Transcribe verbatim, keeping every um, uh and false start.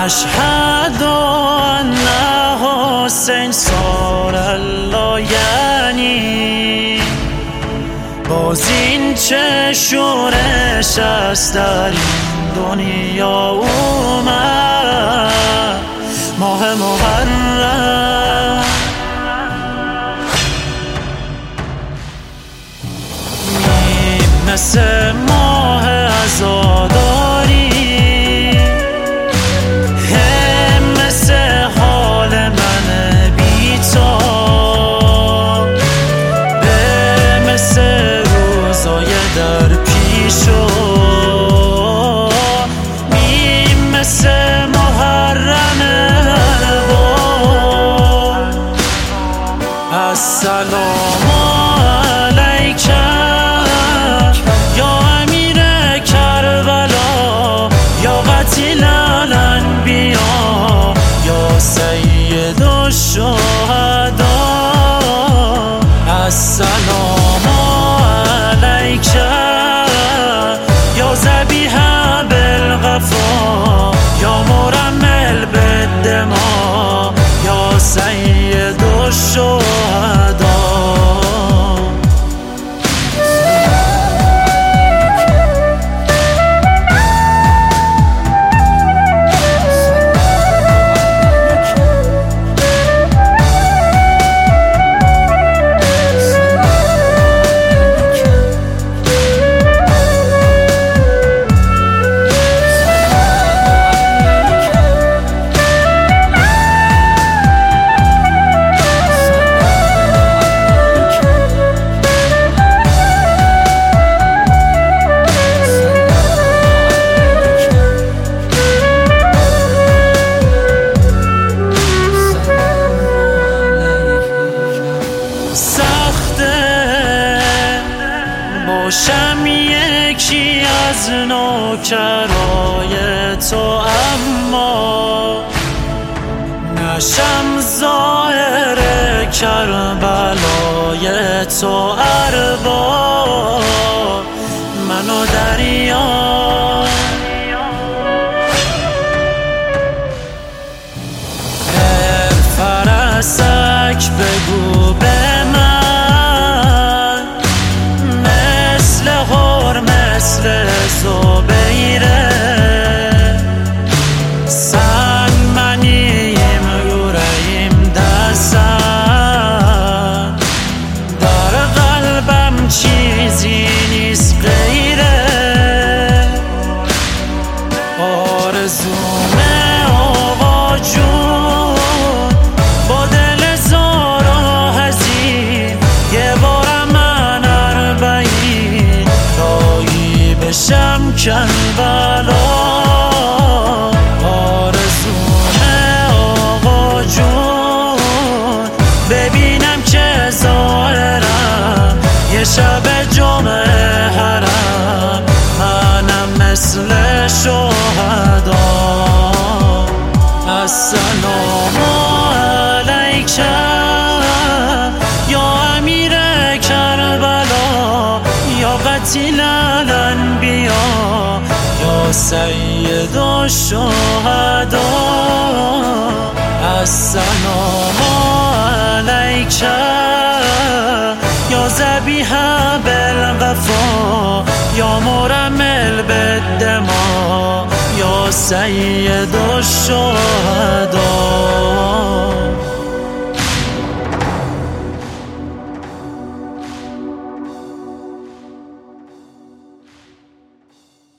أشهد أن حسین صار الله، یعنی باز این چه شورش است در این دنیا اومد. ماه محرم می مثل ماه عزاداری، هم مثل حال من بی‌تاب، به مثل روزای در پیشو، می مثل محرم الباب. السلام سید الشهدا، السلام علیک یا ذبیح بالغفا، یا مرمل بالدما، یا سید الشهدا. باشم یکی از نوکرای تو، اما نشم ظاهر کربلای تو. ارباب منو دریا فرسک بگو به من، مثل هر مثل زبیره، سن منیم یوریم دستن، در قلبم چیزی نیست غیره. آرزومه آقا جون با دل زارا حزین، یه بارم من اربعین رایی بشم کربلا. آرزومه آقا جون ببینم که ظاهرم یه شب جمعه حرم، منم مثل شهدا. السلام علیک یا امیر کربلا، یا قتیل الانبیا، یا سید الشهدا. السلام علیک یا ذبیح بالغفا، یا مرمل بالدما، یا سید الشهدا.